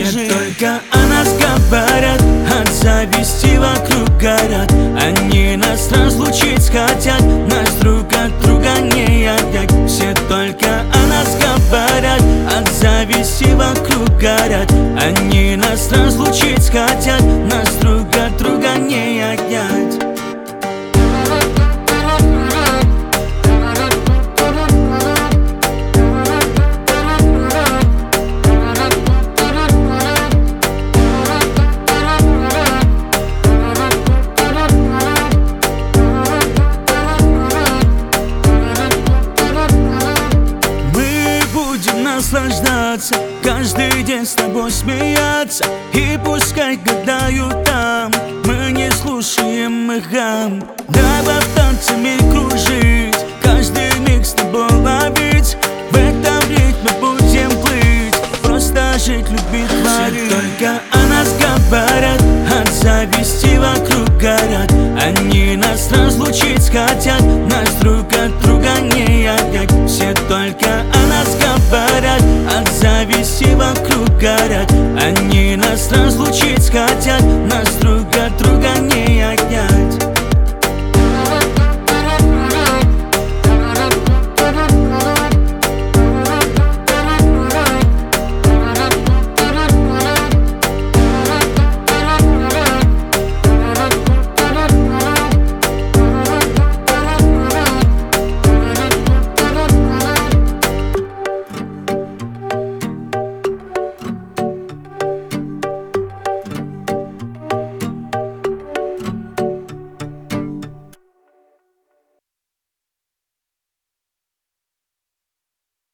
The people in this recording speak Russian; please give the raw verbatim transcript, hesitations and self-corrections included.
скажи. Все только о нас говорят, от зависти вокруг горят. Они нас разлучить хотят, нас друг от друга не отнять. Все только о нас говорят, от зависти вокруг горят. Они нас разлучить хотят, нас друг от друга не отнять. Наслаждаться, каждый день с тобой смеяться. И пускай гадают там, мы не слушаем их гам. Давай танцами кружить, каждый миг с тобой ловить. В этом ритме будем плыть, просто жить, любить, творить. Все только о нас говорят, от зависти вокруг горят. Они нас разлучить хотят, нас друг от друга не отнять. Все только о нас говорят, от зависти вокруг горят. Они нас разлучить хотят, нас